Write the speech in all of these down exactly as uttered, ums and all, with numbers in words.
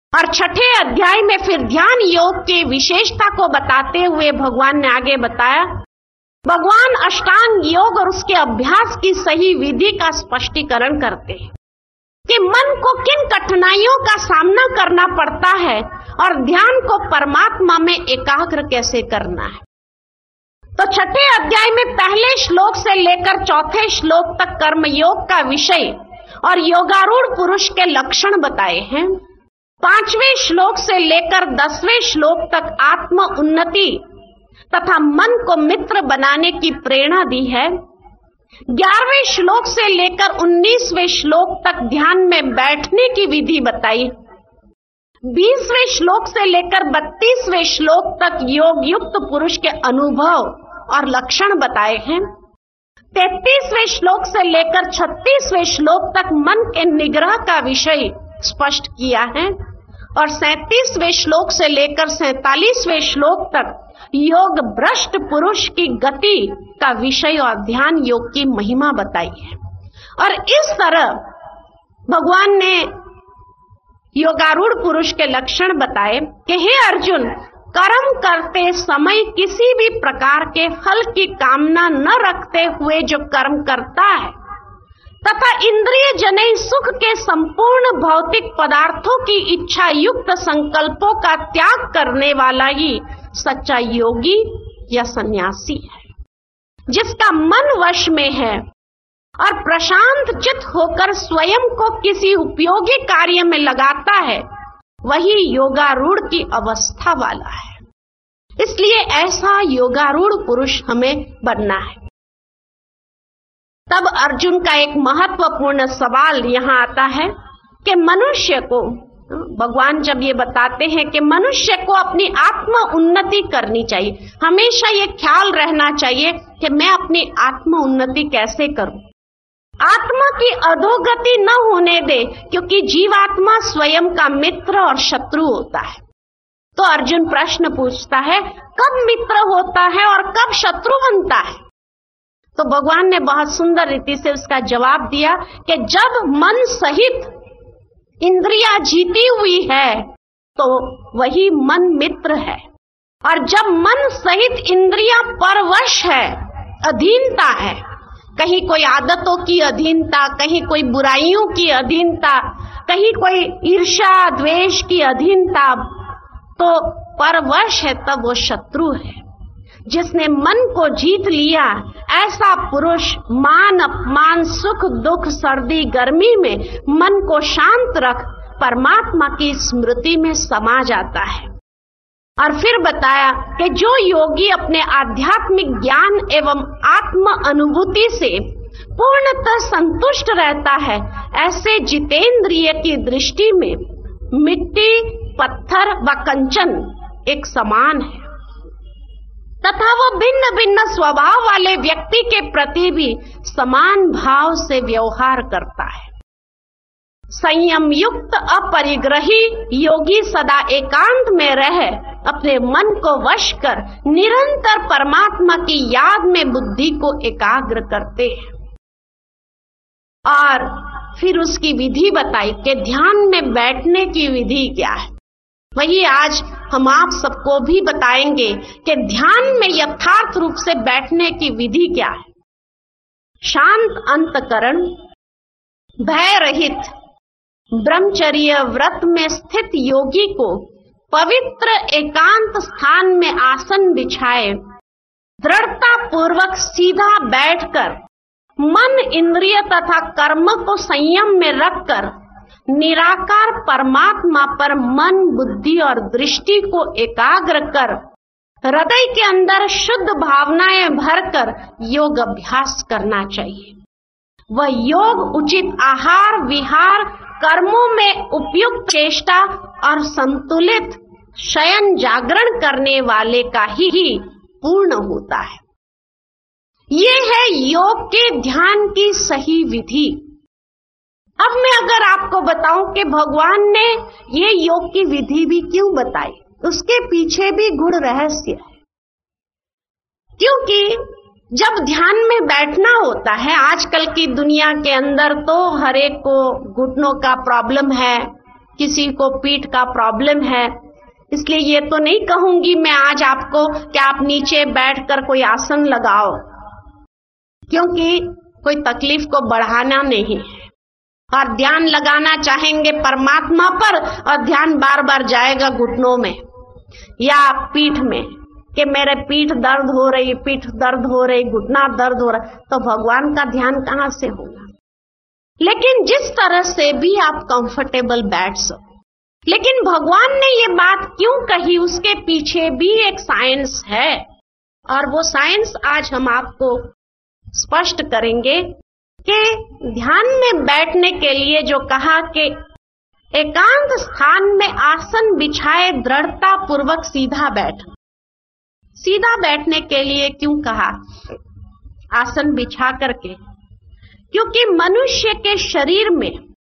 और छठे अध्याय में फिर ध्यान योग की विशेषता को बताते हुए भगवान ने आगे बताया, भगवान अष्टांग योग और उसके अभ्यास की सही विधि का स्पष्टीकरण करते हैं कि मन को किन कठिनाइयों का सामना करना पड़ता है और ध्यान को परमात्मा में एकाग्र कैसे करना है। तो छठे अध्याय में पहले श्लोक से लेकर चौथे श्लोक तक कर्मयोग का विषय और योगारूढ़ पुरुष के लक्षण बताए हैं। पांचवें श्लोक से लेकर दसवें श्लोक तक आत्म उन्नति तथा मन को मित्र बनाने की प्रेरणा दी है। ग्यारहवें श्लोक से लेकर उन्नीसवें श्लोक तक ध्यान में बैठने की विधि बताई। बीसवें श्लोक से लेकर बत्तीसवें श्लोक तक योग युक्त पुरुष के अनुभव और लक्षण बताए हैं। तैतीसवें श्लोक से लेकर छत्तीसवें श्लोक तक मन के निग्रह का विषय स्पष्ट किया है और सैंतीसवें श्लोक से लेकर सैंतालीसवें श्लोक तक योग भ्रष्ट पुरुष की गति का विषय और ध्यान योग की महिमा बताई है। और इस तरह भगवान ने योगारूढ़ पुरुष के लक्षण बताए कि हे अर्जुन, कर्म करते समय किसी भी प्रकार के फल की कामना न रखते हुए जो कर्म करता है तथा इंद्रिय जनित सुख के संपूर्ण भौतिक पदार्थों की इच्छा युक्त संकल्पों का त्याग करने वाला ही सच्चा योगी या सन्यासी है। जिसका मन वश में है और प्रशांत चित्त होकर स्वयं को किसी उपयोगी कार्य में लगाता है, वही योगारूढ़ की अवस्था वाला है। इसलिए ऐसा योगारूढ़ पुरुष हमें बनना है। तब अर्जुन का एक महत्वपूर्ण सवाल यहाँ आता है कि मनुष्य को, भगवान जब ये बताते हैं कि मनुष्य को अपनी आत्म उन्नति करनी चाहिए, हमेशा ये ख्याल रहना चाहिए कि मैं अपनी आत्म उन्नति कैसे करूं, आत्मा की अधोगति न होने दे, क्योंकि जीवात्मा स्वयं का मित्र और शत्रु होता है। तो अर्जुन प्रश्न पूछता है, कब मित्र होता है और कब शत्रु बनता है? तो भगवान ने बहुत सुंदर रीति से उसका जवाब दिया कि जब मन सहित इंद्रियां जीती हुई है तो वही मन मित्र है, और जब मन सहित इंद्रियां परवश है, अधीनता है, कहीं कोई आदतों की अधीनता, कहीं कोई बुराइयों की अधीनता, कहीं कोई ईर्ष्या द्वेष की अधीनता, तो परवश है, तब वो शत्रु है। जिसने मन को जीत लिया, ऐसा पुरुष मान अपमान सुख दुख सर्दी गर्मी में मन को शांत रख परमात्मा की स्मृति में समा जाता है। और फिर बताया कि जो योगी अपने आध्यात्मिक ज्ञान एवं आत्म अनुभूति से पूर्णतः संतुष्ट रहता है, ऐसे जितेंद्रिय की दृष्टि में मिट्टी पत्थर व कंचन एक समान है तथा वो भिन्न भिन्न स्वभाव वाले व्यक्ति के प्रति भी समान भाव से व्यवहार करता है। संयम युक्त अपरिग्रही योगी सदा एकांत में रह अपने मन को वश कर निरंतर परमात्मा की याद में बुद्धि को एकाग्र करते हैं। और फिर उसकी विधि बताई कि ध्यान में बैठने की विधि क्या है। वही आज हम आप सबको भी बताएंगे कि ध्यान में यथार्थ रूप से बैठने की विधि क्या है। शांत अंतकरण, भय रहित ब्रह्मचर्य व्रत में स्थित योगी को पवित्र एकांत स्थान में आसन बिछाए दृढ़ता पूर्वक सीधा बैठकर मन इंद्रिय तथा कर्म को संयम में रखकर निराकार परमात्मा पर मन बुद्धि और दृष्टि को एकाग्र कर हृदय के अंदर शुद्ध भावनाएं भरकर योग अभ्यास करना चाहिए। वह योग उचित आहार विहार कर्मों में उपयुक्त चेष्टा और संतुलित शयन जागरण करने वाले का ही पूर्ण होता है। ये है योग के ध्यान की सही विधि। अब मैं अगर आपको बताऊं कि भगवान ने ये योग की विधि भी क्यों बताई, उसके पीछे भी गूढ़ रहस्य है। क्योंकि जब ध्यान में बैठना होता है, आजकल की दुनिया के अंदर तो हर एक को घुटनों का प्रॉब्लम है, किसी को पीठ का प्रॉब्लम है, इसलिए ये तो नहीं कहूंगी मैं आज आपको कि आप नीचे बैठकर कोई आसन लगाओ, क्योंकि कोई तकलीफ को बढ़ाना नहीं है। और ध्यान लगाना चाहेंगे परमात्मा पर और ध्यान बार बार जाएगा घुटनों में या पीठ में कि मेरे पीठ दर्द हो रही, पीठ दर्द हो रही, घुटना दर्द हो रहा, तो भगवान का ध्यान कहां से होगा। लेकिन जिस तरह से भी आप कंफर्टेबल बैठ सको, लेकिन भगवान ने ये बात क्यों कही, उसके पीछे भी एक साइंस है और वो साइंस आज हम आपको स्पष्ट करेंगे कि ध्यान में बैठने के लिए जो कहा कि एकांत स्थान में आसन बिछाए दृढ़ता पूर्वक सीधा बैठ। सीधा बैठने के लिए क्यों कहा आसन बिछा करके? क्योंकि मनुष्य के शरीर में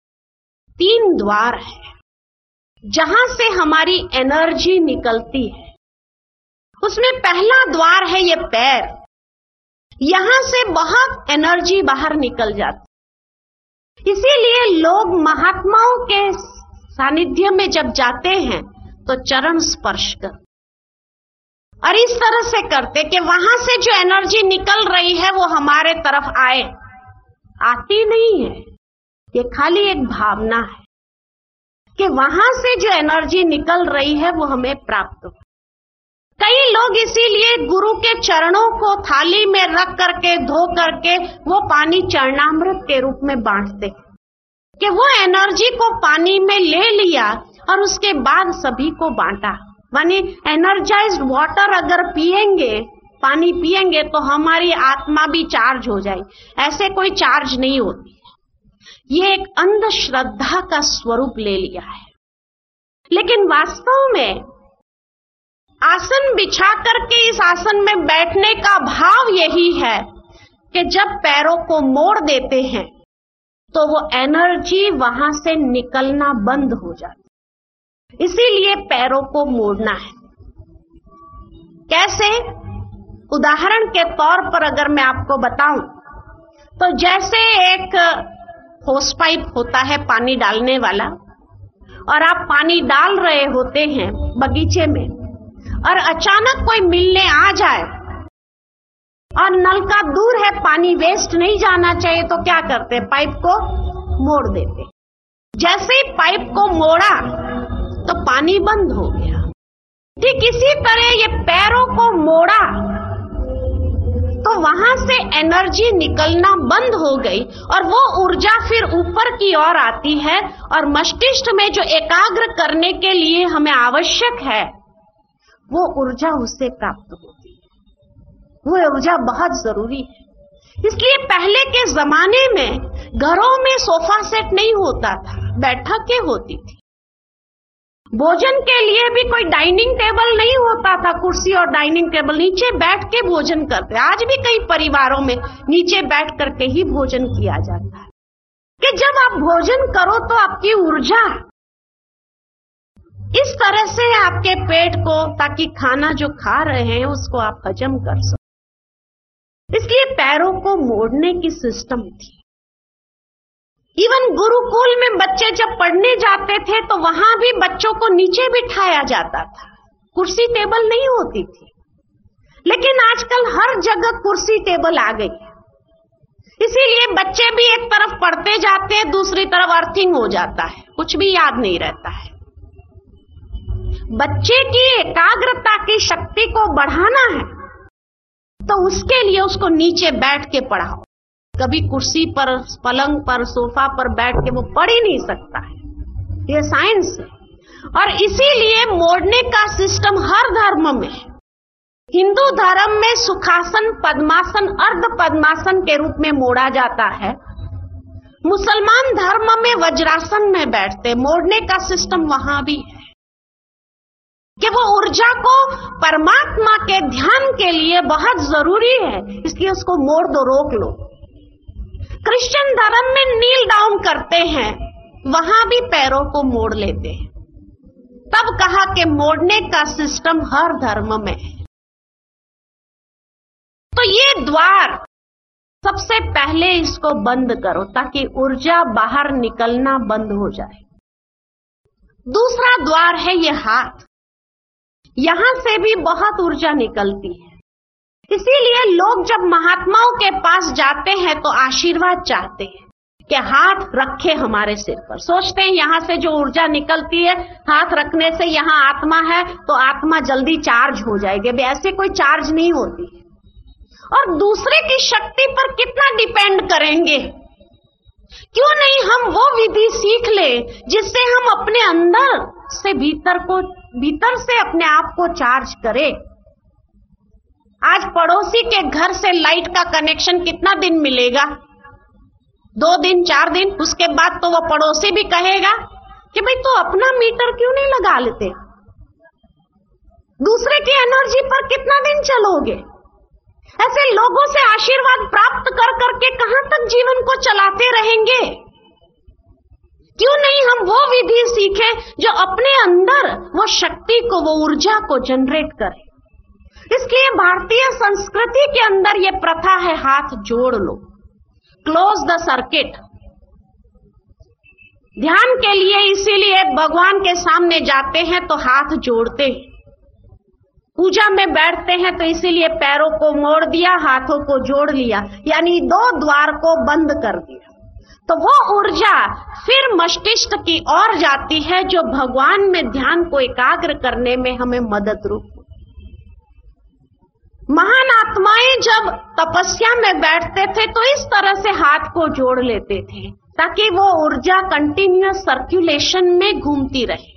तीन द्वार है जहां से हमारी एनर्जी निकलती है। उसमें पहला द्वार है ये पैर, यहां से बहुत एनर्जी बाहर निकल जाती। इसीलिए लोग महात्माओं के सानिध्य में जब जाते हैं तो चरण स्पर्श कर और इस तरह से करते कि वहां से जो एनर्जी निकल रही है वो हमारे तरफ आए। आती नहीं है, ये खाली एक भावना है कि वहां से जो एनर्जी निकल रही है वो हमें प्राप्त हो। कई लोग इसीलिए गुरु के चरणों को थाली में रख करके धो करके वो पानी चरणामृत के रूप में बांटते कि वो एनर्जी को पानी में ले लिया और उसके बाद सभी को बांटा। माने एनर्जाइज्ड वाटर अगर पिएंगे, पानी पिएंगे तो हमारी आत्मा भी चार्ज हो जाए, ऐसे कोई चार्ज नहीं होती है। ये एक अंधश्रद्धा का स्वरूप ले लिया है। लेकिन वास्तव में आसन बिछा करके इस आसन में बैठने का भाव यही है कि जब पैरों को मोड़ देते हैं तो वो एनर्जी वहां से निकलना बंद हो जाती। इसीलिए पैरों को मोड़ना है। कैसे? उदाहरण के तौर पर अगर मैं आपको बताऊं तो जैसे एक होस पाइप होता है पानी डालने वाला, और आप पानी डाल रहे होते हैं बगीचे में और अचानक कोई मिलने आ जाए और नल का दूर है, पानी वेस्ट नहीं जाना चाहिए, तो क्या करते? पाइप को मोड़ देते। जैसे ही पाइप को मोड़ा तो पानी बंद हो गया। ठीक इसी तरह ये पैरों को मोड़ा तो वहां से एनर्जी निकलना बंद हो गई और वो ऊर्जा फिर ऊपर की ओर आती है और मस्तिष्क में जो एकाग्र करने के लिए हमें आवश्यक है वो ऊर्जा उससे प्राप्त होती है। वो ऊर्जा बहुत जरूरी है। इसलिए पहले के जमाने में घरों में सोफा सेट नहीं होता था, बैठकें होती थी। भोजन के लिए भी कोई डाइनिंग टेबल नहीं होता था, कुर्सी और डाइनिंग टेबल, नीचे बैठ के भोजन करते। आज भी कई परिवारों में नीचे बैठ करके ही भोजन किया जाता है कि जब आप भोजन करो तो आपकी ऊर्जा इस तरह से आपके पेट को, ताकि खाना जो खा रहे हैं उसको आप हजम कर सको। इसलिए पैरों को मोड़ने की सिस्टम थी। इवन गुरुकुल में बच्चे जब पढ़ने जाते थे तो वहां भी बच्चों को नीचे बिठाया जाता था, कुर्सी टेबल नहीं होती थी। लेकिन आजकल हर जगह कुर्सी टेबल आ गई है, इसीलिए बच्चे भी एक तरफ पढ़ते जाते हैं, दूसरी तरफ अर्थिंग हो जाता है, कुछ भी याद नहीं रहता है। बच्चे की एकाग्रता की शक्ति को बढ़ाना है तो उसके लिए उसको नीचे बैठ के पढ़ाओ। कभी कुर्सी पर, पलंग पर, सोफा पर बैठ के वो पढ़ ही नहीं सकता है, ये साइंस है। और इसीलिए मोड़ने का सिस्टम हर धर्म में है। हिंदू धर्म में सुखासन, पद्मासन, अर्ध पद्मासन के रूप में मोड़ा जाता है। मुसलमान धर्म में वज्रासन में बैठते, मोड़ने का सिस्टम वहां भी है कि वो ऊर्जा को परमात्मा के ध्यान के लिए बहुत जरूरी है, इसलिए उसको मोड़ दो, रोक लो। क्रिश्चियन धर्म में नील डाउन करते हैं, वहां भी पैरों को मोड़ लेते हैं। तब कहा कि मोड़ने का सिस्टम हर धर्म में है। तो ये द्वार सबसे पहले इसको बंद करो ताकि ऊर्जा बाहर निकलना बंद हो जाए। दूसरा द्वार है ये हाथ। यहां से भी बहुत ऊर्जा निकलती है। इसीलिए लोग जब महात्माओं के पास जाते हैं तो आशीर्वाद चाहते हैं कि हाथ रखे हमारे सिर पर। सोचते हैं यहां से जो ऊर्जा निकलती है, हाथ रखने से यहां आत्मा है तो आत्मा जल्दी चार्ज हो जाएगी। अब ऐसे कोई चार्ज नहीं होती है। और दूसरे की शक्ति पर कितना डिपेंड करेंगे? क्यों नहीं हम वो विधि सीख ले जिससे हम अपने अंदर से भीतर को भीतर से अपने आप को चार्ज करें। आज पड़ोसी के घर से लाइट का कनेक्शन कितना दिन मिलेगा? दो दिन, चार दिन। उसके बाद तो वो पड़ोसी भी कहेगा कि भाई तो अपना मीटर क्यों नहीं लगा लेते? दूसरे की एनर्जी पर कितना दिन चलोगे? ऐसे लोगों से आशीर्वाद प्राप्त कर करके कहां तक जीवन को चलाते रहेंगे? क्यों नहीं हम वो विधि सीखें जो अपने अंदर वो शक्ति को, वो ऊर्जा को जनरेट करे। इसलिए भारतीय संस्कृति के अंदर ये प्रथा है, हाथ जोड़ लो, क्लोज द सर्किट। ध्यान के लिए इसीलिए भगवान के सामने जाते हैं तो हाथ जोड़ते हैं। पूजा में बैठते हैं तो इसीलिए पैरों को मोड़ दिया, हाथों को जोड़ लिया, यानी दो द्वार को बंद कर दिया। तो वो ऊर्जा फिर मस्तिष्क की ओर जाती है जो भगवान में ध्यान को एकाग्र करने में हमें मदद रूप। महान आत्माएं जब तपस्या में बैठते थे तो इस तरह से हाथ को जोड़ लेते थे ताकि वो ऊर्जा कंटिन्यूअस सर्कुलेशन में घूमती रहे।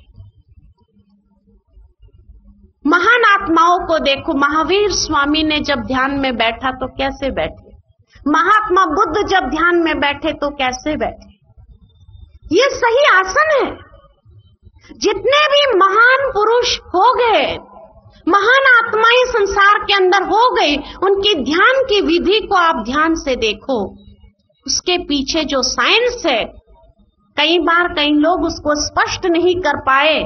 महान आत्माओं को देखो, महावीर स्वामी ने जब ध्यान में बैठा तो कैसे बैठे, महात्मा बुद्ध जब ध्यान में बैठे तो कैसे बैठे। ये सही आसन है। जितने भी महान पुरुष हो गए, महान आत्माएं संसार के अंदर हो गई, उनकी ध्यान की विधि को आप ध्यान से देखो। उसके पीछे जो साइंस है, कई बार कई लोग उसको स्पष्ट नहीं कर पाए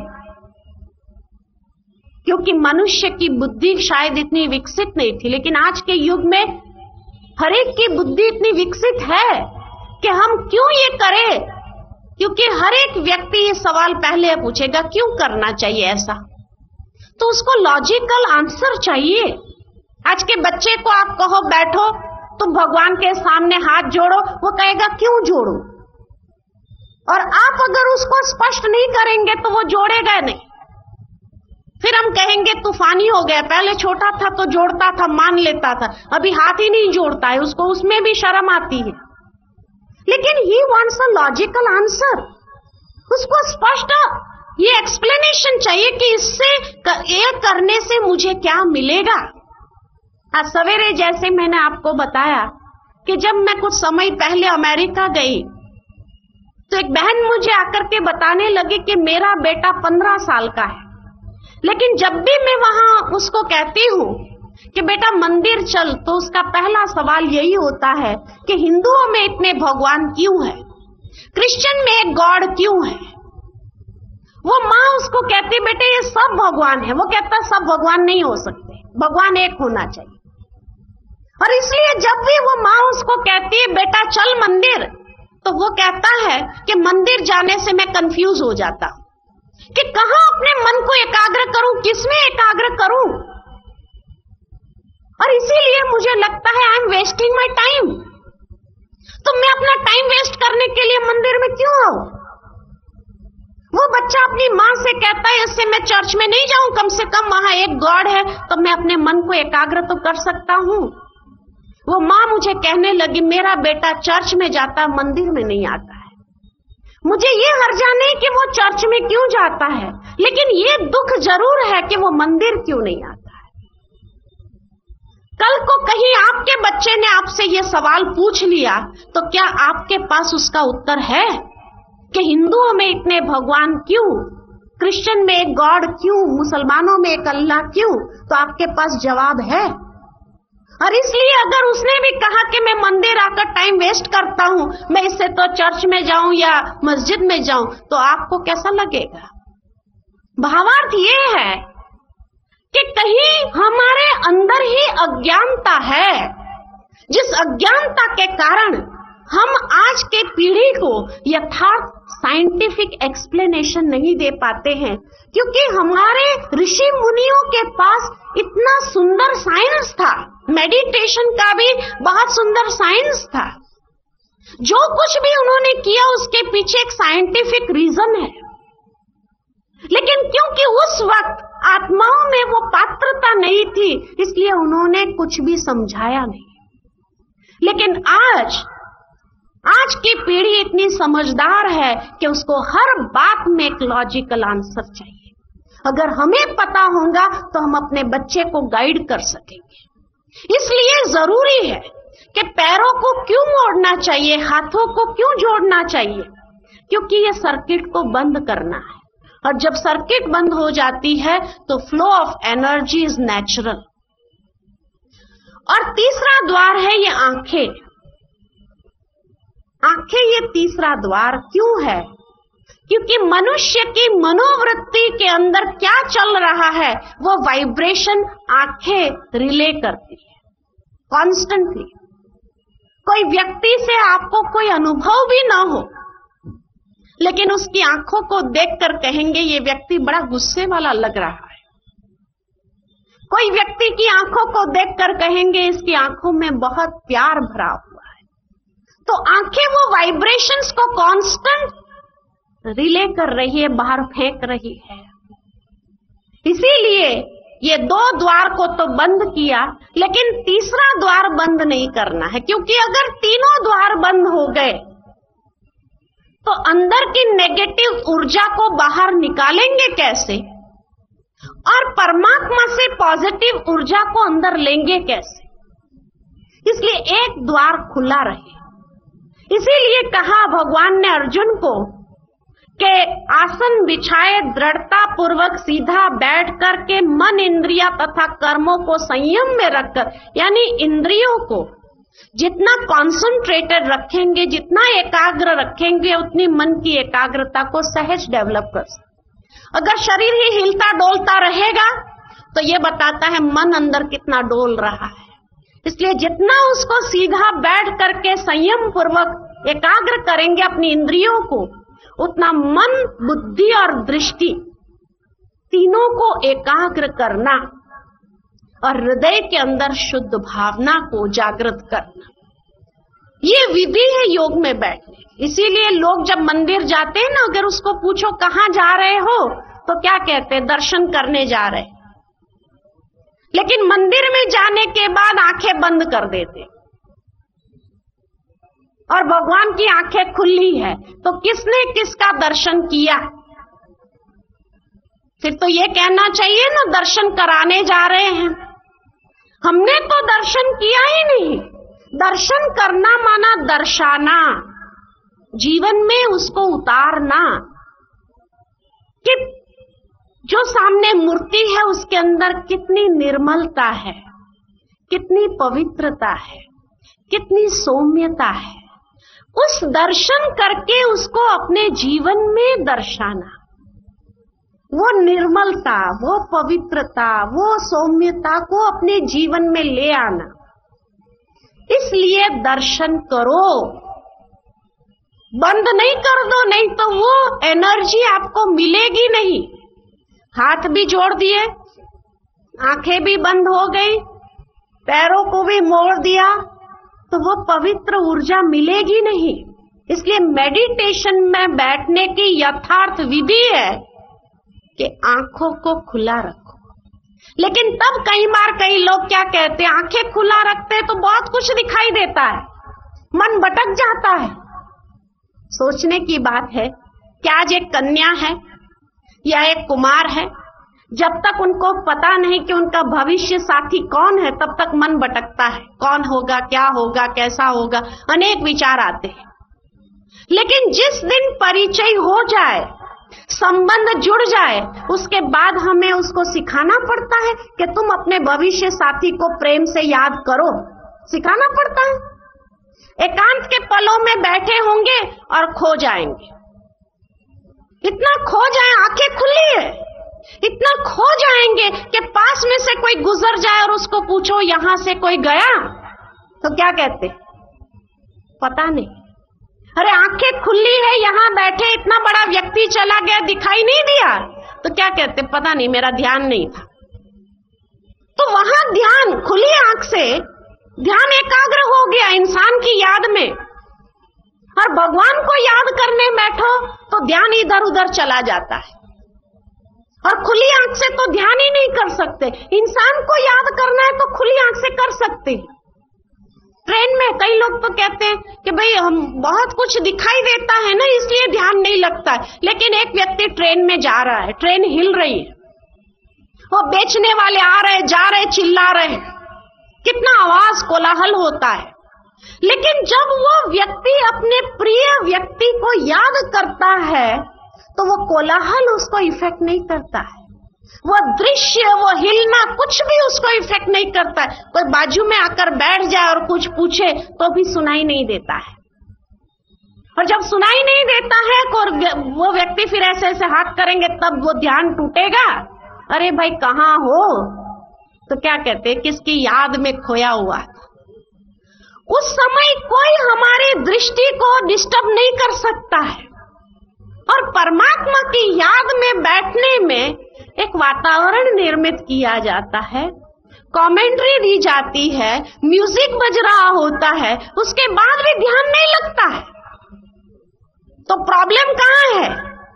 क्योंकि मनुष्य की बुद्धि शायद इतनी विकसित नहीं थी। लेकिन आज के युग में हर एक की बुद्धि इतनी विकसित है कि हम क्यों ये करें, क्योंकि हर एक व्यक्ति ये सवाल पहले पूछेगा क्यों करना चाहिए ऐसा, तो उसको लॉजिकल आंसर चाहिए। आज के बच्चे को आप कहो बैठो, तुम भगवान के सामने हाथ जोड़ो, वो कहेगा क्यों जोड़ो। और आप अगर उसको स्पष्ट नहीं करेंगे तो वो जोड़ेगा नहीं। फिर हम कहेंगे तूफानी हो गया, पहले छोटा था तो जोड़ता था, मान लेता था, अभी हाथ ही नहीं जोड़ता है, उसको उसमें भी शर्म आती है। लेकिन he wants a logical answer. उसको स्पष्ट ये एक्सप्लेनेशन चाहिए कि इससे ये करने से मुझे क्या मिलेगा। आज सवेरे जैसे मैंने आपको बताया कि जब मैं कुछ समय पहले अमेरिका गई तो एक बहन मुझे आकर के बताने लगी कि मेरा बेटा पंद्रह साल का है, लेकिन जब भी मैं वहां उसको कहती हूं कि बेटा मंदिर चल, तो उसका पहला सवाल यही होता है कि हिंदुओं में इतने भगवान क्यों है, क्रिश्चियन में एक गॉड क्यों है। वो माँ उसको कहती बेटे ये सब भगवान है। वो कहता सब भगवान नहीं हो सकते, भगवान एक होना चाहिए। और इसलिए जब भी वो माँ उसको कहती है बेटा चल मंदिर, तो वो कहता है कि मंदिर जाने से मैं कंफ्यूज हो जाता हूं कि कहां अपने मन को एकाग्र करूं, किसमें एकाग्र करूं। और इसीलिए मुझे लगता है I am wasting my time. तो मैं अपना टाइम वेस्ट करने के लिए मंदिर में क्यों आऊं। वो बच्चा अपनी मां से कहता है इससे मैं चर्च में नहीं जाऊं, कम से कम वहां एक गॉड है तो मैं अपने मन को एकाग्र तो कर सकता हूं। वो मां मुझे कहने लगी मेरा बेटा चर्च में जाता, मंदिर में नहीं आता है। मुझे ये हर्जा नहीं कि वो चर्च में क्यों जाता है, लेकिन ये दुख जरूर है कि वो मंदिर क्यों नहीं आता है। कल को कहीं आपके बच्चे ने आपसे ये सवाल पूछ लिया तो क्या आपके पास उसका उत्तर है कि हिंदुओं में इतने भगवान क्यों, क्रिश्चियन में एक गॉड क्यों, मुसलमानों में एक अल्लाह क्यों? तो आपके पास जवाब है। और इसलिए अगर उसने भी कहा कि मैं मंदिर आकर टाइम वेस्ट करता हूं, मैं इससे तो चर्च में जाऊं या मस्जिद में जाऊं, तो आपको कैसा लगेगा? भावार्थ ये है कि कहीं हमारे अंदर ही अज्ञानता है, जिस अज्ञानता के कारण हम आज के पीढ़ी को यथार्थ साइंटिफिक एक्सप्लेनेशन नहीं दे पाते हैं, क्योंकि हमारे ऋषि मुनियों के पास इतना सुंदर साइंस था, मेडिटेशन का भी बहुत सुंदर साइंस था। जो कुछ भी उन्होंने किया उसके पीछे एक साइंटिफिक रीजन है, लेकिन क्योंकि उस वक्त आत्माओं में वो पात्रता नहीं थी, इसलिए उन्होंने कुछ भी समझाया नहीं। लेकिन आज आज की पीढ़ी इतनी समझदार है कि उसको हर बात में एक लॉजिकल आंसर चाहिए। अगर हमें पता होगा तो हम अपने बच्चे को गाइड कर सकेंगे। इसलिए जरूरी है कि पैरों को क्यों मोड़ना चाहिए, हाथों को क्यों जोड़ना चाहिए, क्योंकि ये सर्किट को बंद करना है, और जब सर्किट बंद हो जाती है तो flow of energy is natural. और तीसरा द्वार है ये आंखें। आंखें ये तीसरा द्वार क्यों है? क्योंकि मनुष्य की मनोवृत्ति के अंदर क्या चल रहा है वो वाइब्रेशन आंखें रिले करती है कॉन्स्टेंटली। कोई व्यक्ति से आपको कोई अनुभव भी ना हो, लेकिन उसकी आंखों को देखकर कहेंगे ये व्यक्ति बड़ा गुस्से वाला लग रहा है। कोई व्यक्ति की आंखों को देखकर कहेंगे इसकी आंखों में बहुत प्यार भरा हुआ है। तो आंखें वो वाइब्रेशंस को कांस्टेंट रिले कर रही है, बाहर फेंक रही है। इसीलिए ये दो द्वार को तो बंद किया, लेकिन तीसरा द्वार बंद नहीं करना है, क्योंकि अगर तीनों द्वार बंद हो गए तो अंदर की नेगेटिव ऊर्जा को बाहर निकालेंगे कैसे, और परमात्मा से पॉजिटिव ऊर्जा को अंदर लेंगे कैसे। इसलिए एक द्वार खुला रहे। इसीलिए कहा भगवान ने अर्जुन को कि आसन बिछाए दृढ़ता पूर्वक सीधा बैठ करके मन, इंद्रिया तथा कर्मों को संयम में रखकर, यानी इंद्रियों को जितना कॉन्सेंट्रेटेड रखेंगे, जितना एकाग्र रखेंगे, उतनी मन की एकाग्रता को सहज डेवलप कर सकते। अगर शरीर ही हिलता डोलता रहेगा तो ये बताता है मन अंदर कितना डोल रहा है। इसलिए जितना उसको सीधा बैठ करके संयम पूर्वक एकाग्र करेंगे अपनी इंद्रियों को, उतना मन, बुद्धि और दृष्टि तीनों को एकाग्र करना और हृदय के अंदर शुद्ध भावना को जागृत करना, ये विधि है योग में बैठने। इसीलिए लोग जब मंदिर जाते हैं ना, अगर उसको पूछो कहां जा रहे हो तो क्या कहते हैं, दर्शन करने जा रहे। लेकिन मंदिर में जाने के बाद आंखें बंद कर देते और भगवान की आंखें खुली है, तो किसने किसका दर्शन किया? फिर तो ये कहना चाहिए ना दर्शन कराने जा रहे हैं। हमने तो दर्शन किया ही नहीं। दर्शन करना माना दर्शाना, जीवन में उसको उतारना कि जो सामने मूर्ति है उसके अंदर कितनी निर्मलता है, कितनी पवित्रता है, कितनी सौम्यता है। उस दर्शन करके उसको अपने जीवन में दर्शाना, वो निर्मलता, वो पवित्रता, वो सौम्यता को अपने जीवन में ले आना। इसलिए दर्शन करो, बंद नहीं कर दो, नहीं तो वो एनर्जी आपको मिलेगी नहीं। हाथ भी जोड़ दिए, आंखें भी बंद हो गई, पैरों को भी मोड़ दिया, तो वो पवित्र ऊर्जा मिलेगी नहीं। इसलिए मेडिटेशन में बैठने की यथार्थ विधि है कि आंखों को खुला रखो। लेकिन तब कई बार कई लोग क्या कहते हैं, आंखें खुला रखते तो बहुत कुछ दिखाई देता है, मन भटक जाता है। सोचने की बात है कि आज एक कन्या है या एक कुमार है, जब तक उनको पता नहीं कि उनका भविष्य साथी कौन है, तब तक मन भटकता है, कौन होगा, क्या होगा, कैसा होगा, अनेक विचार आते हैं। लेकिन जिस दिन परिचय हो जाए, संबंध जुड़ जाए, उसके बाद हमें उसको सिखाना पड़ता है कि तुम अपने भविष्य साथी को प्रेम से याद करो, सिखाना पड़ता है। एकांत के पलों में बैठे होंगे और खो जाएंगे, इतना खो जाए, आंखें खुली है, इतना खो जाएंगे कि पास में से कोई गुजर जाए और उसको पूछो यहां से कोई गया, तो क्या कहते, पता नहीं। अरे आंखें खुली है, यहां बैठे इतना बड़ा व्यक्ति चला गया, दिखाई नहीं दिया, तो क्या कहते, पता नहीं, मेरा ध्यान नहीं था। तो वहां ध्यान, खुली आंख से ध्यान एकाग्र हो गया इंसान की याद में, और भगवान को याद करने बैठो तो ध्यान इधर उधर चला जाता है। और खुली आंख से तो ध्यान ही नहीं कर सकते। इंसान को याद करना है तो खुली आंख से कर सकते हैं। ट्रेन में कई लोग तो कहते हैं कि भाई हम बहुत कुछ दिखाई देता है ना, इसलिए ध्यान नहीं लगता है। लेकिन एक व्यक्ति ट्रेन में जा रहा है, ट्रेन हिल रही है, वो बेचने वाले आ रहे जा रहे चिल्ला रहे, कितना आवाज कोलाहल होता है। लेकिन जब वो व्यक्ति अपने प्रिय व्यक्ति को याद करता है तो वो कोलाहल उसको इफेक्ट नहीं करता है, वो दृश्य, वो हिलना, कुछ भी उसको इफेक्ट नहीं करता है। कोई बाजू में आकर बैठ जाए और कुछ पूछे तो भी सुनाई नहीं देता है। और जब सुनाई नहीं देता है तो वो व्यक्ति फिर ऐसे ऐसे हाथ करेंगे, तब वो ध्यान टूटेगा। अरे भाई कहाँ हो, तो क्या कहते हैं, किसकी याद में खोया हुआ। उस समय कोई हमारी दृष्टि को डिस्टर्ब नहीं कर सकता है। और परमात्मा की याद में बैठने में एक वातावरण निर्मित किया जाता है, कमेंट्री दी जाती है, म्यूजिक बज रहा होता है, उसके बाद भी ध्यान नहीं लगता है। तो प्रॉब्लम कहाँ है?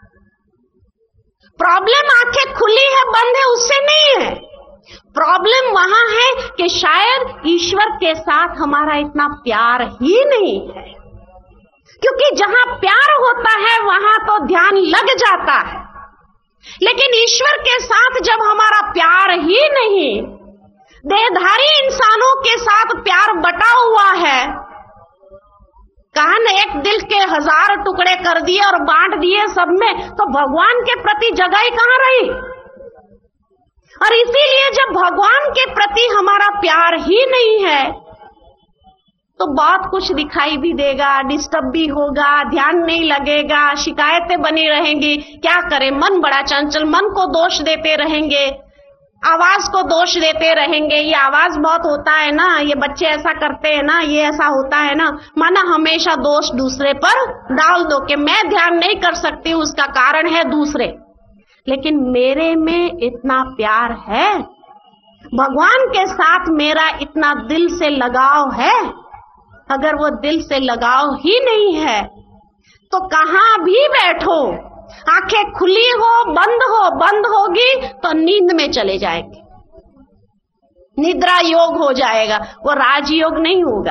प्रॉब्लम आंखें खुली है बंद है उससे नहीं है। प्रॉब्लम वहां है कि शायद ईश्वर के साथ हमारा इतना प्यार ही नहीं है। क्योंकि जहां प्यार होता है वहां तो ध्यान लग जाता है, लेकिन ईश्वर के साथ जब हमारा प्यार ही नहीं, देहधारी इंसानों के साथ प्यार बटा हुआ है, कहा न एक दिल के हजार टुकड़े कर दिए और बांट दिए सब में, तो भगवान के प्रति जगह ही कहां रही। और इसीलिए जब भगवान के प्रति हमारा प्यार ही नहीं है तो बहुत कुछ दिखाई भी देगा, डिस्टर्ब भी होगा, ध्यान नहीं लगेगा, शिकायतें बनी रहेंगी। क्या करें, मन बड़ा चंचल, मन को दोष देते रहेंगे, आवाज को दोष देते रहेंगे। ये आवाज बहुत होता है ना, ये बच्चे ऐसा करते हैं ना, ये ऐसा होता है ना, माना हमेशा दोष दूसरे पर डाल दो कि मैं ध्यान नहीं कर सकती, उसका कारण है दूसरे। लेकिन मेरे में इतना प्यार है, भगवान के साथ मेरा इतना दिल से लगाव है। अगर वो दिल से लगाव ही नहीं है तो कहां भी बैठो, आंखें खुली हो बंद हो, बंद होगी तो नींद में चले जाएंगे, निद्रा योग हो जाएगा, वो राजयोग नहीं होगा।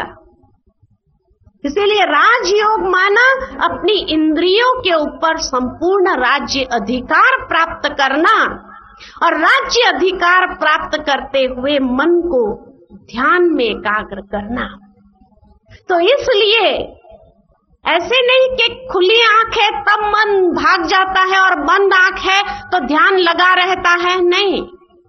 इसीलिए राजयोग माना अपनी इंद्रियों के ऊपर संपूर्ण राज्य अधिकार प्राप्त करना, और राज्य अधिकार प्राप्त करते हुए मन को ध्यान में एकाग्र करना। तो इसलिए ऐसे नहीं कि खुली आंख है तब मन भाग जाता है और बंद आंख है तो ध्यान लगा रहता है, नहीं।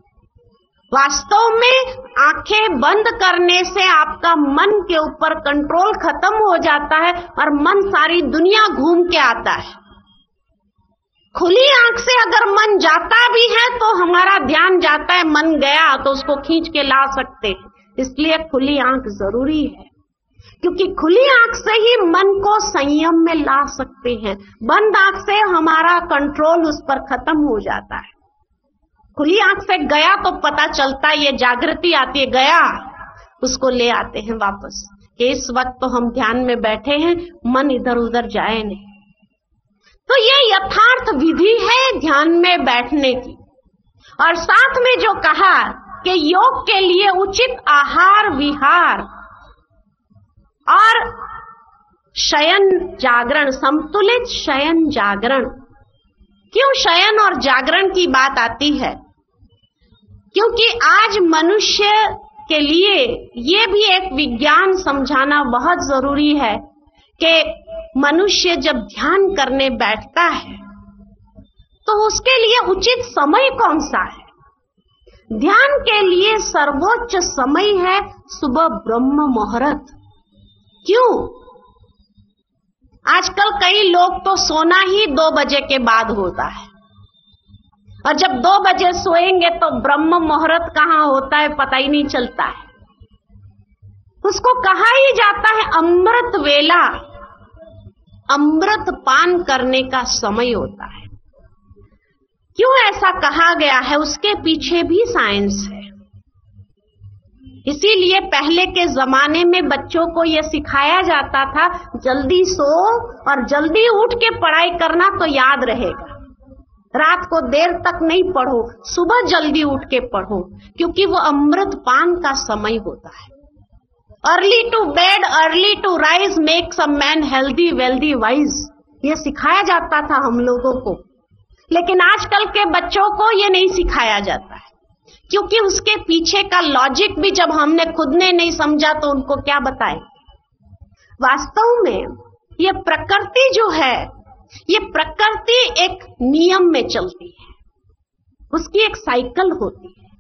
वास्तव में आंखें बंद करने से आपका मन के ऊपर कंट्रोल खत्म हो जाता है और मन सारी दुनिया घूम के आता है। खुली आंख से अगर मन जाता भी है तो हमारा ध्यान जाता है, मन गया तो उसको खींच के ला सकते हैं। इसलिए खुली आंख जरूरी है, क्योंकि खुली आंख से ही मन को संयम में ला सकते हैं। बंद आंख से हमारा कंट्रोल उस पर खत्म हो जाता है। खुली आंख से गया तो पता चलता है, ये जागृति आती है, गया, उसको ले आते हैं वापस कि इस वक्त तो हम ध्यान में बैठे हैं, मन इधर उधर जाए नहीं। तो ये यथार्थ विधि है ध्यान में बैठने की। और साथ में जो कहा कि योग के लिए उचित आहार विहार और शयन जागरण, संतुलित शयन जागरण। क्यों शयन और जागरण की बात आती है? क्योंकि आज मनुष्य के लिए ये भी एक विज्ञान समझाना बहुत जरूरी है कि मनुष्य जब ध्यान करने बैठता है तो उसके लिए उचित समय कौन सा है? ध्यान के लिए सर्वोच्च समय है सुबह ब्रह्म मुहूर्त। क्यों? आजकल कई लोग तो सोना ही दो बजे के बाद होता है, और जब दो बजे सोएंगे तो ब्रह्म मुहूर्त कहां होता है पता ही नहीं चलता है। उसको कहा ही जाता है अमृत वेला, अमृत पान करने का समय होता है। क्यों ऐसा कहा गया है, उसके पीछे भी साइंस है। इसीलिए पहले के जमाने में बच्चों को यह सिखाया जाता था, जल्दी सो और जल्दी उठ के पढ़ाई करना तो याद रहेगा। रात को देर तक नहीं पढ़ो, सुबह जल्दी उठ के पढ़ो, क्योंकि वो अमृत पान का समय होता है। Early to bed early to rise makes a man healthy wealthy wise, ये सिखाया जाता था हम लोगों को। लेकिन आजकल के बच्चों को ये नहीं सिखाया जाता है, क्योंकि उसके पीछे का लॉजिक भी जब हमने खुद ने नहीं समझा तो उनको क्या बताएं। वास्तव में ये प्रकृति जो है, ये प्रकृति एक नियम में चलती है, उसकी एक साइकिल होती है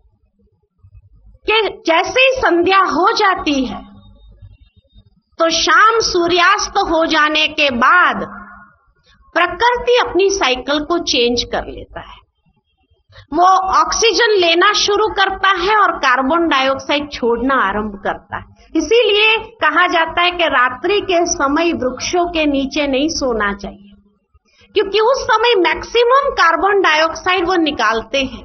कि जैसे ही संध्या हो जाती है तो शाम सूर्यास्त हो जाने के बाद प्रकृति अपनी साइकिल को चेंज कर लेता है। वो ऑक्सीजन लेना शुरू करता है और कार्बन डाइऑक्साइड छोड़ना आरंभ करता है। इसीलिए कहा जाता है कि रात्रि के समय वृक्षों के नीचे नहीं सोना चाहिए, क्योंकि उस समय मैक्सिमम कार्बन डाइऑक्साइड वो निकालते हैं।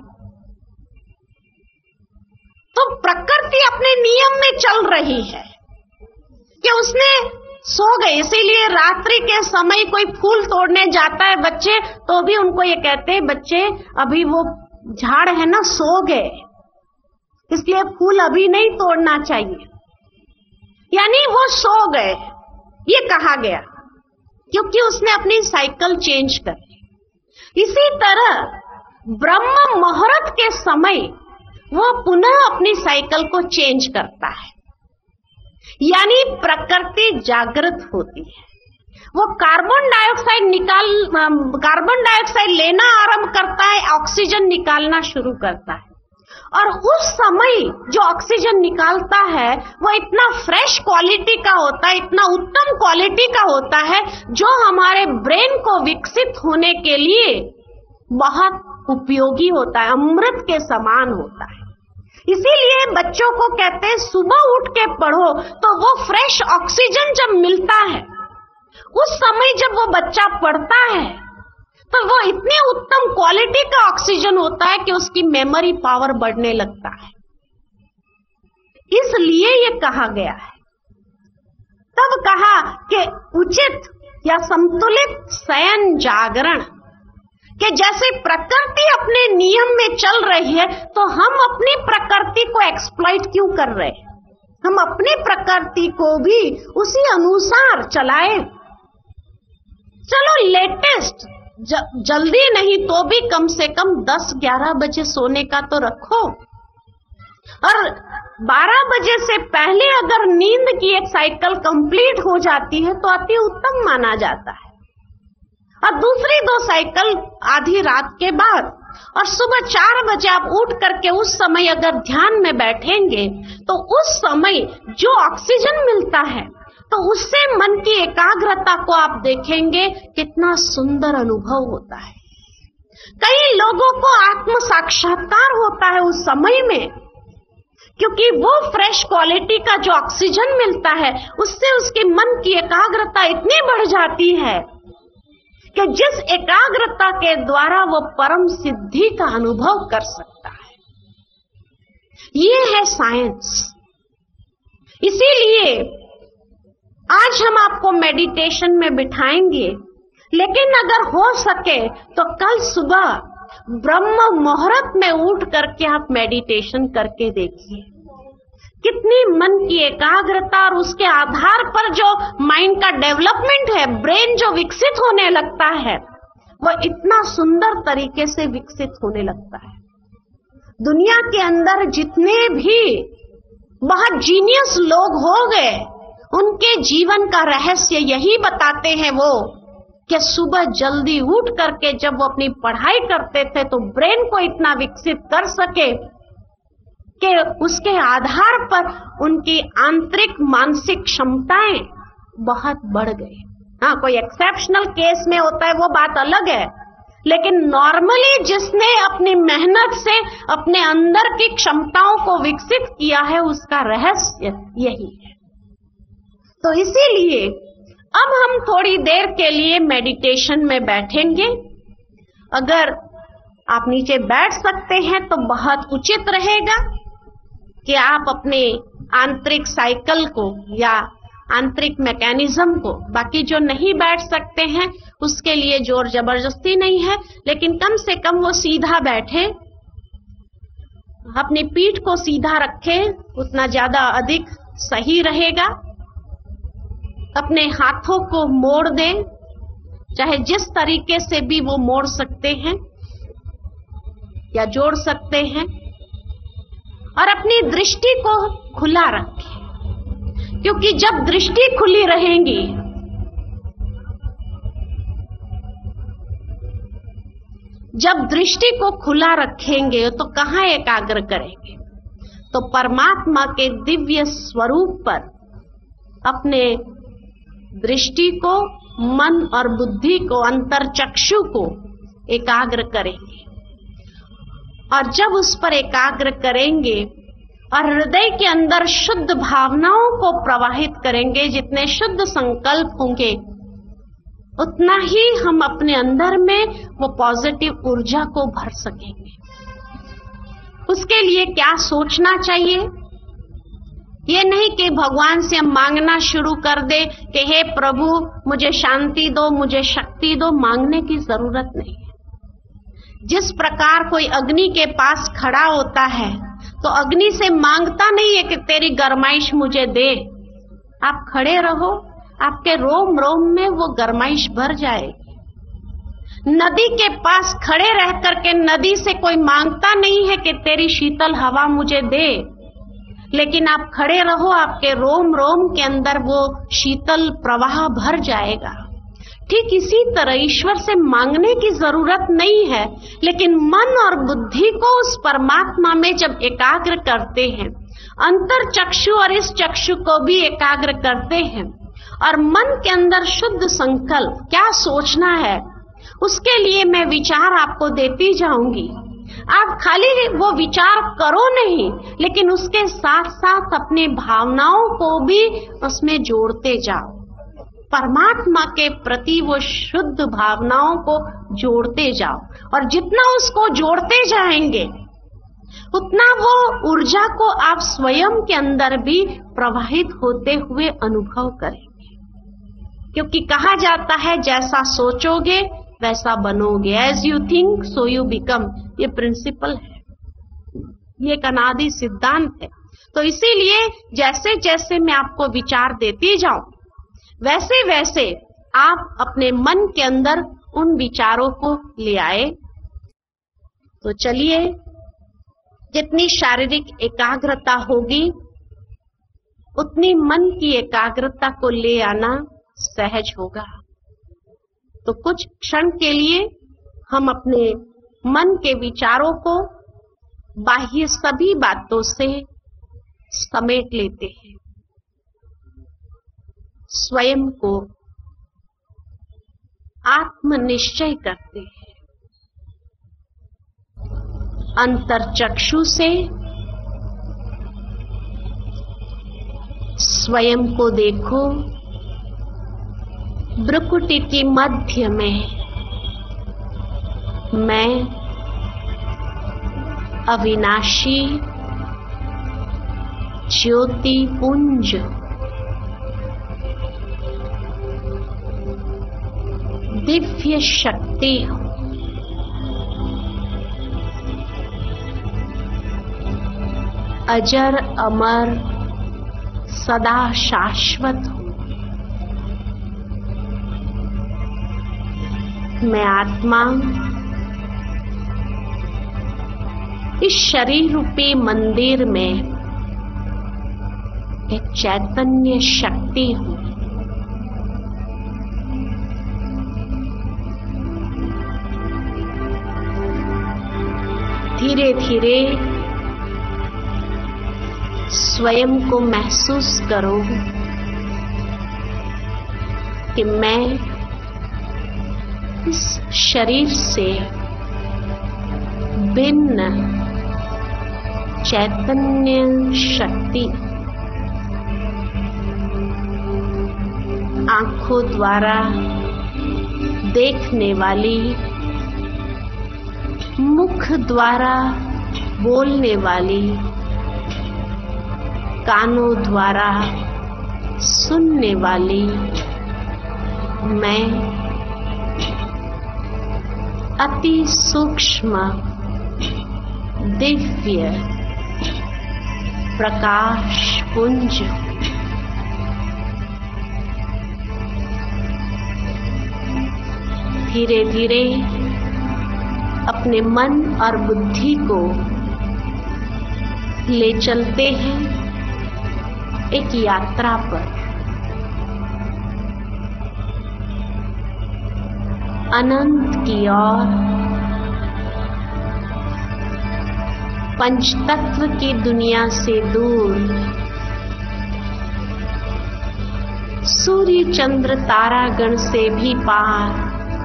तो प्रकृति अपने नियम में चल रही है कि उसने सो गए। इसीलिए रात्रि के समय कोई फूल तोड़ने जाता है बच्चे, तो भी उनको ये कहते हैं बच्चे अभी वो झाड़ है ना, सो गए, इसलिए फूल अभी नहीं तोड़ना चाहिए, यानी वो सो गए, ये कहा गया, क्योंकि उसने अपनी साइकिल चेंज कर ली। इसी तरह ब्रह्म मुहूर्त के समय वो पुनः अपनी साइकिल को चेंज करता है, यानी प्रकृति जागृत होती है। वो कार्बन डाइऑक्साइड निकाल कार्बन डाइऑक्साइड लेना आरंभ करता है, ऑक्सीजन निकालना शुरू करता है। और उस समय जो ऑक्सीजन निकालता है वो इतना फ्रेश क्वालिटी का होता है, इतना उत्तम क्वालिटी का होता है, जो हमारे ब्रेन को विकसित होने के लिए बहुत उपयोगी होता है, अमृत के समान होता है। इसीलिए बच्चों को कहते हैं सुबह उठ के पढ़ो, तो वो फ्रेश ऑक्सीजन जब मिलता है, उस समय जब वो बच्चा पढ़ता है तो वो इतनी उत्तम क्वालिटी का ऑक्सीजन होता है कि उसकी मेमोरी पावर बढ़ने लगता है। इसलिए ये कहा गया है, तब कहा कि उचित या संतुलित शयन जागरण, कि जैसे प्रकृति अपने नियम में चल रही है तो हम अपनी प्रकृति को एक्सप्लॉइट क्यों कर रहे हैं? हम अपनी प्रकृति को भी उसी अनुसार चलाएं। चलो लेटेस्ट ज, जल्दी नहीं तो भी कम से कम दस ग्यारह बजे सोने का तो रखो, और बारह बजे से पहले अगर नींद की एक साइकिल कंप्लीट हो जाती है तो अति उत्तम माना जाता है। और दूसरी दो साइकिल आधी रात के बाद, और सुबह चार बजे आप उठ करके उस समय अगर ध्यान में बैठेंगे तो उस समय जो ऑक्सीजन मिलता है तो उससे मन की एकाग्रता को आप देखेंगे कितना सुंदर अनुभव होता है। कई लोगों को आत्म साक्षात्कार होता है उस समय में, क्योंकि वो फ्रेश क्वालिटी का जो ऑक्सीजन मिलता है उससे उसके मन की एकाग्रता इतनी बढ़ जाती है कि जिस एकाग्रता के द्वारा वो परम सिद्धि का अनुभव कर सकता है। ये है साइंस। इसीलिए आज हम आपको मेडिटेशन में बिठाएंगे, लेकिन अगर हो सके तो कल सुबह ब्रह्म मुहूर्त में उठ करके आप मेडिटेशन करके देखिए, कितनी मन की एकाग्रता और उसके आधार पर जो माइंड का डेवलपमेंट है, ब्रेन जो विकसित होने लगता है, वह इतना सुंदर तरीके से विकसित होने लगता है। दुनिया के अंदर जितने भी बहुत जीनियस लोग हो गए, उनके जीवन का रहस्य यही बताते हैं वो कि सुबह जल्दी उठ करके जब वो अपनी पढ़ाई करते थे तो ब्रेन को इतना विकसित कर सके कि उसके आधार पर उनकी आंतरिक मानसिक क्षमताएं बहुत बढ़ गई। हाँ, कोई एक्सेप्शनल केस में होता है वो बात अलग है, लेकिन नॉर्मली जिसने अपनी मेहनत से अपने अंदर की क्षमताओं को विकसित किया है, उसका रहस्य यही है। तो इसीलिए अब हम थोड़ी देर के लिए मेडिटेशन में बैठेंगे। अगर आप नीचे बैठ सकते हैं तो बहुत उचित रहेगा कि आप अपने आंतरिक साइकिल को या आंतरिक मैकेनिज्म को, बाकी जो नहीं बैठ सकते हैं उसके लिए जोर जबरदस्ती नहीं है, लेकिन कम से कम वो सीधा बैठे, अपनी पीठ को सीधा रखे, उतना ज्यादा अधिक सही रहेगा। अपने हाथों को मोड़ दें, चाहे जिस तरीके से भी वो मोड़ सकते हैं या जोड़ सकते हैं, और अपनी दृष्टि को खुला रखें, क्योंकि जब दृष्टि खुली रहेगी जब दृष्टि को खुला रखेंगे तो कहां एकाग्र करेंगे? तो परमात्मा के दिव्य स्वरूप पर अपने दृष्टि को, मन और बुद्धि को, अंतरचक्षु को एकाग्र करेंगे। और जब उस पर एकाग्र करेंगे और हृदय के अंदर शुद्ध भावनाओं को प्रवाहित करेंगे, जितने शुद्ध संकल्प होंगे उतना ही हम अपने अंदर में वो पॉजिटिव ऊर्जा को भर सकेंगे। उसके लिए क्या सोचना चाहिए? ये नहीं कि भगवान से हम मांगना शुरू कर दे कि हे प्रभु मुझे शांति दो, मुझे शक्ति दो। मांगने की जरूरत नहीं है। जिस प्रकार कोई अग्नि के पास खड़ा होता है तो अग्नि से मांगता नहीं है कि तेरी गरमाइश मुझे दे। आप खड़े रहो, आपके रोम रोम में वो गरमाइश भर जाएगी। नदी के पास खड़े रह करके नदी से कोई मांगता नहीं है कि तेरी शीतल हवा मुझे दे, लेकिन आप खड़े रहो, आपके रोम रोम के अंदर वो शीतल प्रवाह भर जाएगा। ठीक इसी तरह ईश्वर से मांगने की जरूरत नहीं है, लेकिन मन और बुद्धि को उस परमात्मा में जब एकाग्र करते हैं, अंतर चक्षु और इस चक्षु को भी एकाग्र करते हैं, और मन के अंदर शुद्ध संकल्प क्या सोचना है उसके लिए मैं विचार आपको देती जाऊंगी। आप खाली वो विचार करो नहीं, लेकिन उसके साथ साथ अपने भावनाओं को भी उसमें जोड़ते जाओ। परमात्मा के प्रति वो शुद्ध भावनाओं को जोड़ते जाओ, और जितना उसको जोड़ते जाएंगे उतना वो ऊर्जा को आप स्वयं के अंदर भी प्रवाहित होते हुए अनुभव करेंगे। क्योंकि कहा जाता है जैसा सोचोगे वैसा बनोगे, as you think so you become. ये प्रिंसिपल है, ये एक अनादि सिद्धांत है। तो इसीलिए जैसे जैसे मैं आपको विचार देती जाऊं, वैसे वैसे आप अपने मन के अंदर उन विचारों को ले आए। तो चलिए, जितनी शारीरिक एकाग्रता होगी उतनी मन की एकाग्रता को ले आना सहज होगा। तो कुछ क्षण के लिए हम अपने मन के विचारों को बाह्य सभी बातों से समेट लेते हैं, स्वयं को आत्मनिश्चय करते हैं। अंतरचक्षु से स्वयं को देखो, भ्रुकुटी की मध्य में मैं अविनाशी ज्योति पुंज दिव्य शक्ति हूं। अजर अमर सदा शाश्वत हूं। मैं आत्मा इस शरीर रूपी मंदिर में एक चैतन्य शक्ति हूं। धीरे धीरे स्वयं को महसूस करो कि मैं इस शरीर से भिन्न चैतन्य शक्ति आंखों द्वारा देखने वाली, मुख द्वारा बोलने वाली, कानों द्वारा सुनने वाली मैं अति सूक्ष्म दिव्य प्रकाश पुंज धीरे धीरे अपने मन और बुद्धि को ले चलते हैं एक यात्रा पर। अनंत की ओर, पंचतत्व की दुनिया से दूर, सूर्य चंद्र तारागण से भी पार,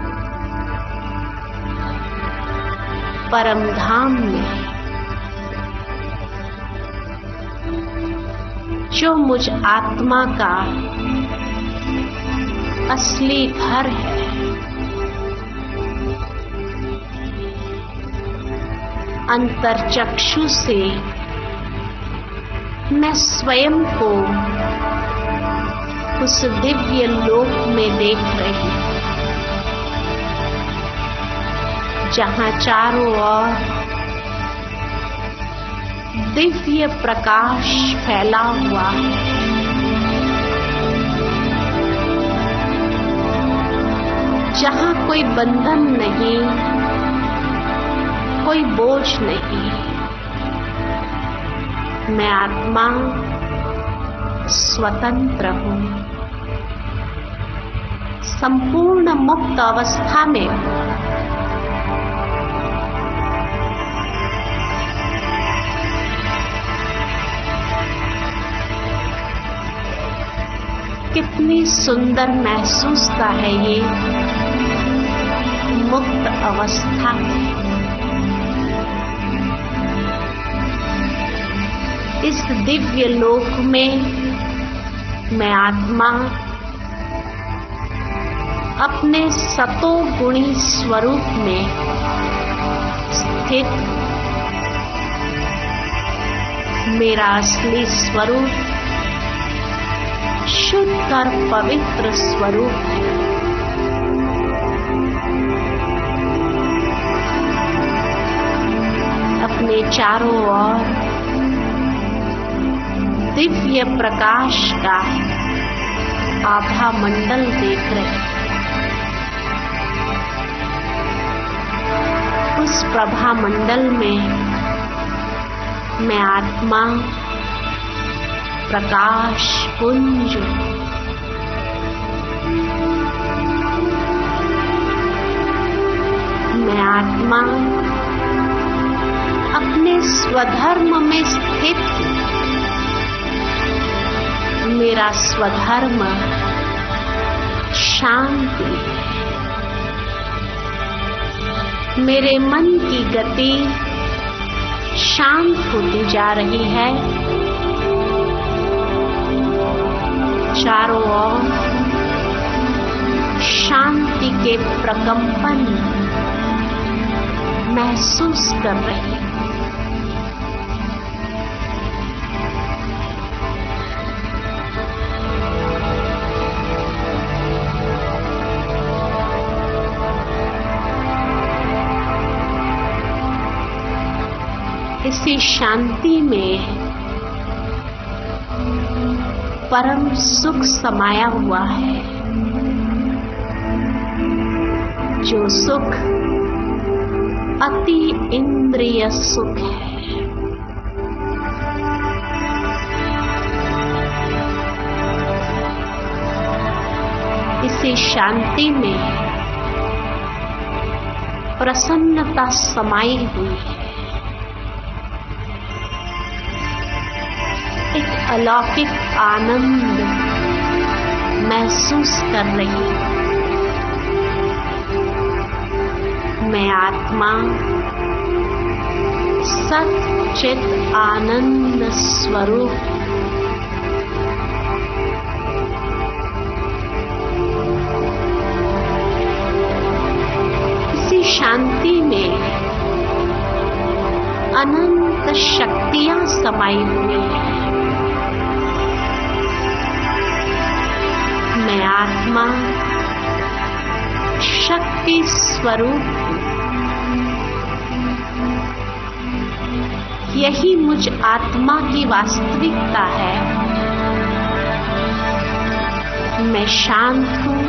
परम धाम में जो मुझ आत्मा का असली घर है। अंतरचक्षु से मैं स्वयं को उस दिव्य लोक में देख रही हूं, जहां चारों ओर दिव्य प्रकाश फैला हुआ है। जहां कोई बंधन नहीं, कोई बोझ नहीं। मैं आत्मा स्वतंत्र हूं, संपूर्ण मुक्त अवस्था में हूं। कितनी सुंदर महसूसता है ये मुक्त अवस्था। इस दिव्य लोक में मैं आत्मा अपने सतो गुणी स्वरूप में स्थित, मेरा असली स्वरूप शुद्ध और पवित्र स्वरूप है। अपने चारों ओर दिव्य प्रकाश का आभा मंडल देख रहे। उस प्रभा मंडल में मैं आत्मा प्रकाश पुंज, मैं आत्मा अपने स्वधर्म में स्थित हूं। मेरा स्वधर्म शांति। मेरे मन की गति शांत होती जा रही है। चारों ओर शांति के प्रकंपन महसूस कर रही हूं। इसी शांति में परम सुख समाया हुआ है, जो सुख अति इंद्रिय सुख है। इसी शांति में प्रसन्नता समाई हुई है। एक अलौकिक आनंद महसूस कर रही हूं। मैं आत्मा सत चित आनंद स्वरूप इसी शांति में अनंत शक्तियां समाई हुई हैं। मैं आत्मा शक्ति स्वरूप हूं। यही मुझ आत्मा की वास्तविकता है। मैं शांत हूं,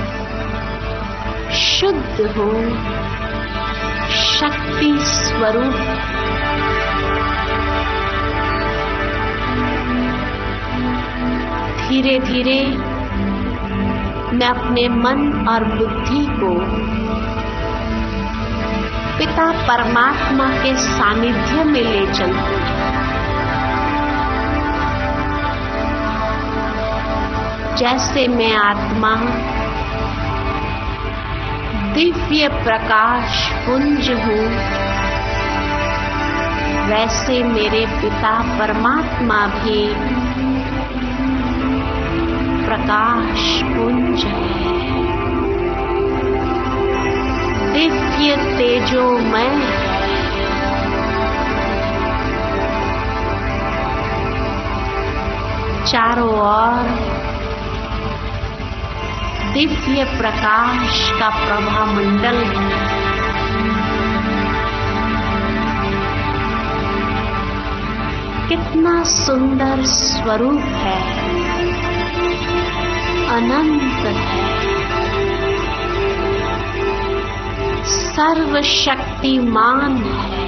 शुद्ध हूं, शक्ति स्वरूप। धीरे धीरे मैं अपने मन और बुद्धि को पिता परमात्मा के सानिध्य में ले चलती हूं। जैसे मैं आत्मा दिव्य प्रकाश पुंज हूं, वैसे मेरे पिता परमात्मा भी प्रकाश पुंज है, दिव्य तेजोमय है। चारों ओर दिव्य प्रकाश का प्रभा मंडल है। कितना सुंदर स्वरूप है, अनंत है, सर्वशक्तिमान है।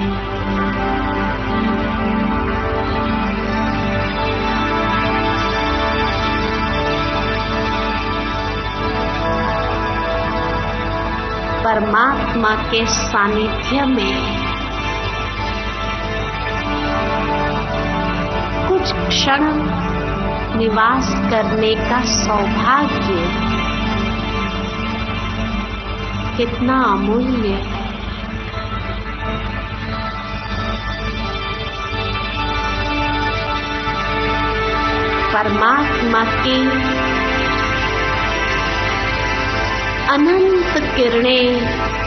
परमात्मा के सानिध्य में कुछ क्षण निवास करने का सौभाग्य कितना अमूल्य है। परमात्मा की अनंत किरणें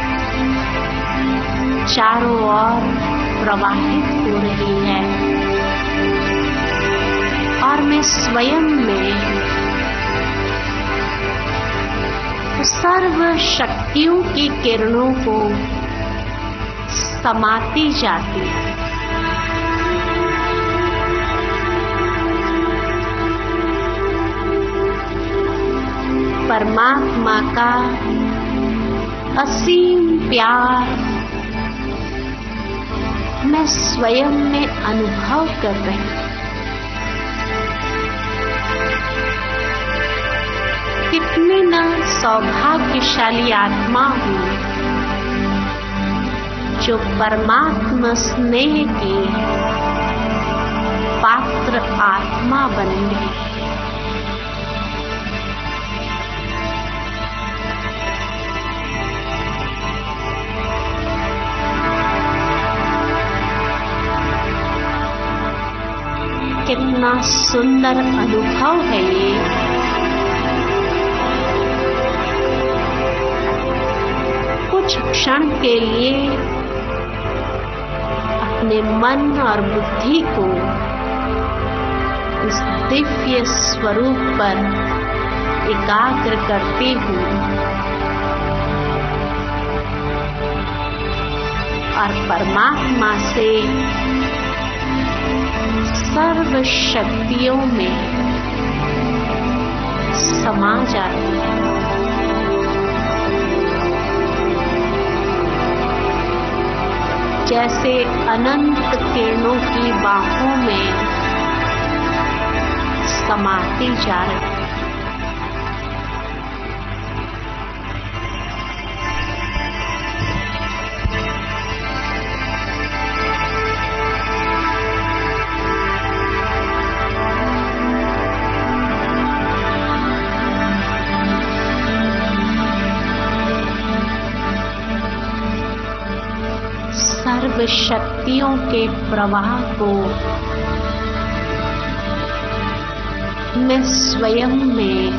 चारों ओर प्रवाहित हो रही है और मैं स्वयं में सर्व शक्तियों की किरणों को समाती जाती है। परमात्मा का असीम प्यार मैं स्वयं में अनुभव कर रही हूं। कितनी न सौभाग्यशाली आत्मा हूं जो परमात्मा स्नेह की पात्र आत्मा बन गई। कितना सुंदर अनुभव है ये। कुछ क्षण के लिए अपने मन और बुद्धि को इस दिव्य स्वरूप पर एकाग्र करती हूँ और परमात्मा से सर्व शक्तियों में समा जाती है। जैसे अनंत किरणों की बाहों में समाती जा रही है। सर्व शक्तियों के प्रवाह को मैं स्वयं में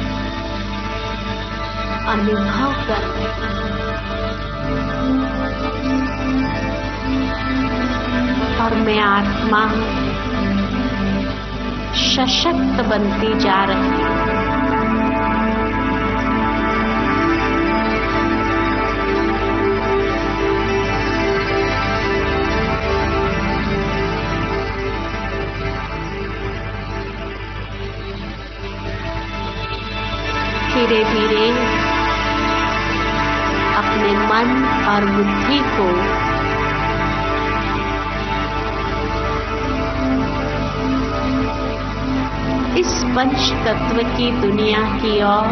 अनुभव करती और मैं आत्मा सशक्त बनती जा रही हूँ। धीरे धीरे अपने मन और बुद्धि को इस पंच तत्व की दुनिया की ओर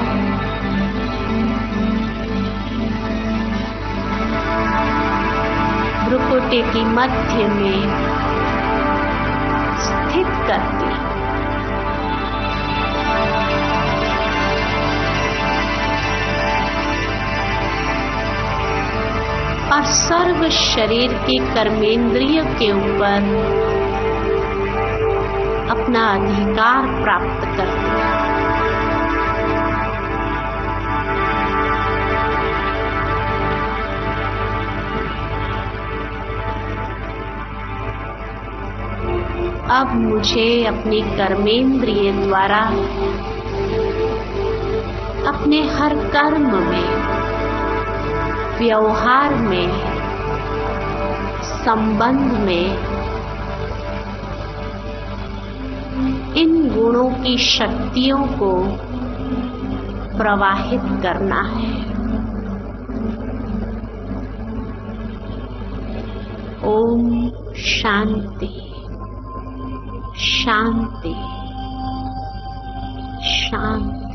भ्रुकुटी की मध्य में स्थित करती और सर्व शरीर के कर्मेंद्रियों के ऊपर अपना अधिकार प्राप्त करती है। अब मुझे अपनी कर्मेंद्रिय द्वारा अपने हर कर्म में, व्यवहार में, संबंध में इन गुणों की शक्तियों को प्रवाहित करना है। ओम शांति शांति शांति।